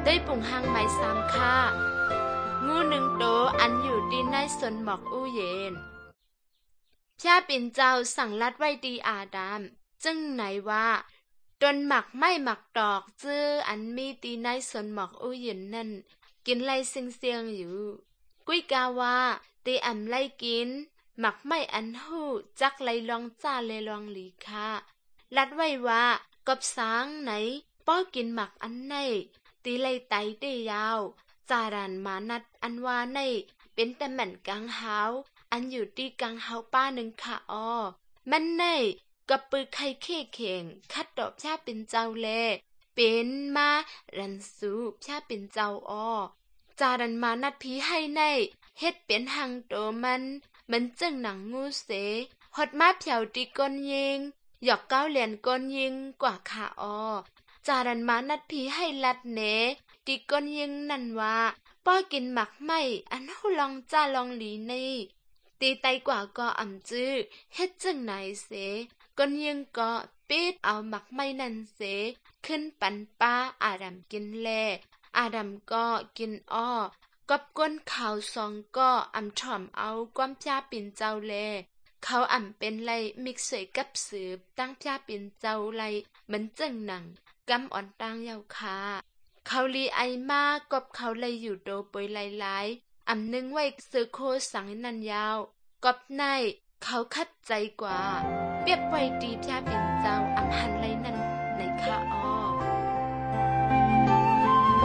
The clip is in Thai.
ได้ปุ่งหางไม้สามค่างูหนึ่งโตอันอยู่ดีในสนหมอกอู้เย็นพระปิ่นเจ้าสั่งลัดไว้ดีอาดามจึงไหนว่าตนหมักไม่หมักดอกจื้ออันมีตีในสนหมอกอู้เย็นนั่นกินไล่เสียงอยู่กุ้ยกาว่าตีอ่ำไล่กินหมักไม่อันหู้จักไล่ลองจ้าเลยลองหลีค่ะลัดไว้ว่ากบสางไหนป้อกินหมักอันไหนตีไล่ไตได้ยาวจารันมานัดอันว่าในเป็นแต่แม่นกลางเฮาอันอยู่ที่กลางเฮาป้าหนึ่งค่ะอ้อมันในกับปือไข่เข่เข่งคัดดอกชาเป็นเจ้าแลเป็นมารันสูชาเป็นเจ้าอ้อจารันมานัดผีให้ในเฮ็ดเป็นหังโตมันจึงหนังงูเสหดมาเผียวตีก้นยิงหยอกเก้าเหรียญก้นยิงกว่าค่ะอ้อจารันมานัดผีให้ลัดเนตีก้นยิงนั่นว่าป้อกินหมักไม่อันหูลองจ้าลองหลีนี่ตีไตกว่าก็อ่ำจื้อเฮ็ดจึงไหนเสก้นยิงก็ปิดเอาหมักไม่นั่นเสขึ้นปันป้าอาดัมกินแลอาดัมก็กินอ้อกับก้นข่าวซองก็อ่ำถ่อมเอาความพระปิ่นเจ้าแลเขาอ่ำเป็นไรมิกสวยกับสืบตั้งพระปิ่นเจ้าไรเหมือนจึงหนังกำอ่อนตั้งเยาคาเขาลีไอมากกบเขาเลยอยู่โดปยหลายอ่ำนึงไว้ซื้อโคสังนันยาวกบในเขาคัดใจกว่าเปียบไว้ดีพระปิ่นเจ้าอ่ำหันไรนั่นในคาอ้อ